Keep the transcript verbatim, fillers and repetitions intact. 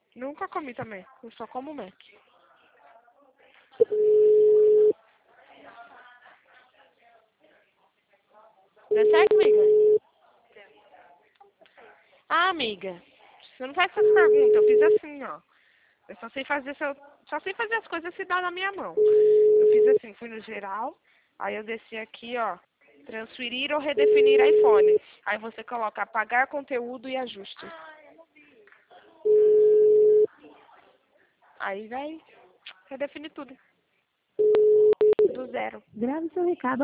Nunca comi também. Eu só como Mac. Deu certo, amiga? Ah, amiga. Você não faz essas perguntas. Eu fiz assim, ó. Eu só sei fazer, se eu, só sei fazer as coisas se dá na minha mão. Eu fiz assim, fui no geral. Aí eu desci aqui, ó. Transferir ou redefinir iPhone. Aí você coloca apagar conteúdo e ajuste. Aí vai redefinir tudo. Do zero. Grave seu recado.